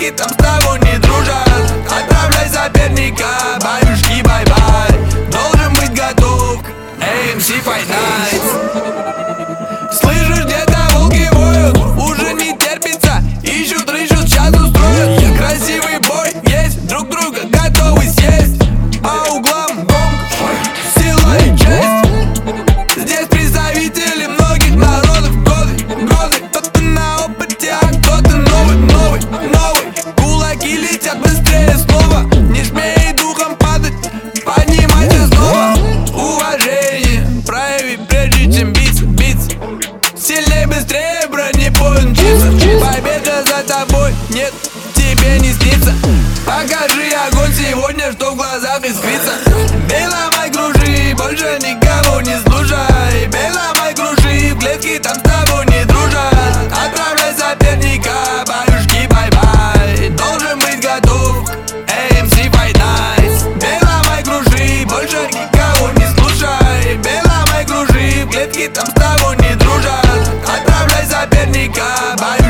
клетки там с тобой не дружат. Отправляй соперника, баюшки, бай-бай. Должен быть готов к AMC Fight Nights. Слышишь, где-то волки воют, уже не терпится, ищут, рыщут, сейчас устроят. Красивый бой есть, друг друга готовы съесть. По углам гонг, сила и честь. Здесь представители многих народов, годы. Кто-то на опыте, а кто-то новый. Кулаки летят быстрее снова, не смей духом падать, поднимайся снова. Уважение прояви, прежде чем биться. Сильнее, быстрее, бронепоезд мчится. Победа за тобой, нет, тебе не снится. Покажи огонь сегодня, что в глазах искрится. Бей, ломай, кружи, больше никого не слушай. Бей, ломай, кружи, в клетке там с тобой не дружат. Отправляй соперника, баюшки, бай-бай. Должен быть готов к AMC Fight Nights. Бей, ломай, кружи, больше никого не слушай. Бей, ломай, кружи, в клетке там с тобой не дружат. Отправляй соперника, бай.